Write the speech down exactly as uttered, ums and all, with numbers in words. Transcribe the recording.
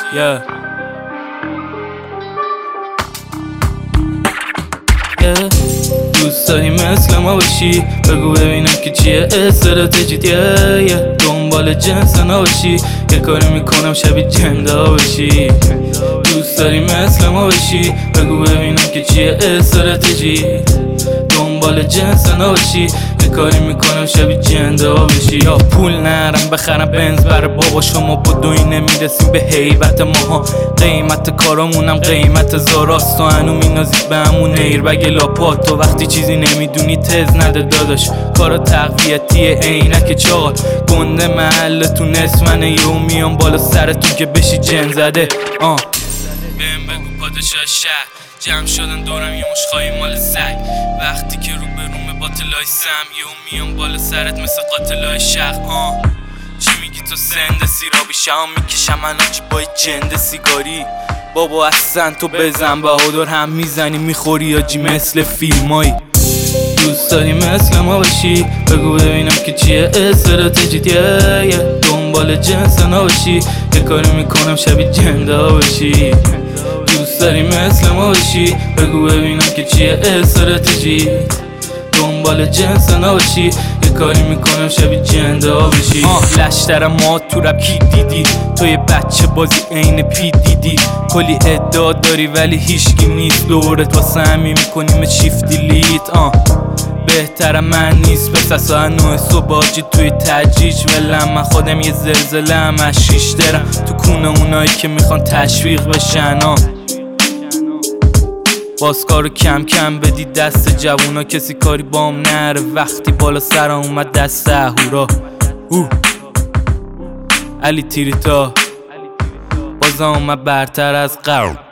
yeah. yeah. دوست داری مثل ما باشی، بگو ببینم که چیه استراتژیت. yeah. yeah. دنبال جنس نباشی، یه کاری میکنم شبیه جندا باشی. دوست داری مثل ما باشی، بگو ببینم که چیه استراتژیت. دنبال جنس نباشی، یه کاری میکنم شبیه جندا باشی. یا پول نرم بخرم بنز بر بابا شما، بدوی نمیرسیم به هیبت ماها. قیمت کارامونم قیمت زاراست و هنو مینازید به همون ایربگ لاپات. تو وقتی چیزی نمیدونی تز نده داداش، کارا تقویتیه عینک چاقال. گنده محلتون اسمنه، یهو میام بالا سرتون که بشی جن زده. آه بهم بگو پادشاه شهر، جمع شدن دورم یه مش خواهی مال سگ. وقتی که رو به روم باطلای سم، یهو میام بالا سرت مثل قاتلای شق. آه چی میگی تو سند سیرابی، شام میکشم الان چی با جند سیگاری. بابا اصلا تو بزن بهادر هم میزنی میخوری یا جی مثل فیلمایی. دوست داری مثل ما باشی، بگو ببینم که چیه استراتژیت. yeah. yeah. دنبال جنس نباشی، یه کاری میکنم شبیه جندا باشی. دوست داری مثل ما باشی، بگو ببینم که چیه استراتژیت. دنبال جنس نباشی، یه کاری میکنم شبیه جندا باشی. آه لشتر ما تو رب کی دیدی، تو یه بچه بازی عین پی دیدی. کلی ادعا داری ولی هیچکی نیست دورت، واسه همین میکنیم شیفت دیلیت. آه بهترم من نیست بس از ساعت نه صبح باجی توی تجریج ولم. من خودم یه زلزله هم از شیش درم تو کونه اونایی که میخوان تشویق بشن. آه باز کارو کم کم بدی دست جوونا، کسی کاری بام نره وقتی بالا سر اومد دست اهورا. اوه علی تیریتا بازم اومد برتر از قرب.